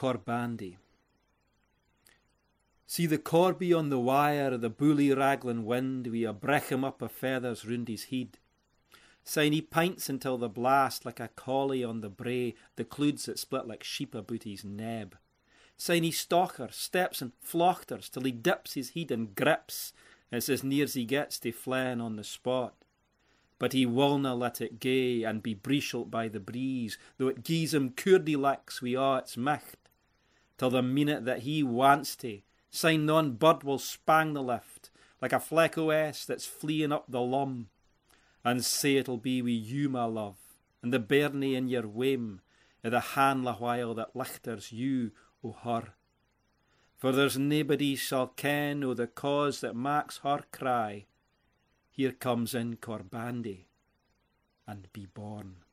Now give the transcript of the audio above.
Corbandie. See the corbie on the wire, the bully raglan wind, wi' a brechem up of feathers round his head. Syne he pints until the blast, like a collie on the brae, the clouds that split like sheep about his neb. Syne he stalker, steps and flochters, till he dips his head and grips, as near's he gets to flen on the spot. But he willna let it gae, and be breishelt by the breeze, though it gies him courdy licks wi' a' its micht, till the minute that he wants to, syne non bird will spang the lift, like a fleck o' S that's fleeing up the lum. And sae it'll be wi' you, my love, and the bairnie in your wame, I' the hanla while that lichters you o' her. For there's naebody shall ken o' the cause that maks her cry, Here comes in Corbandie, and be born.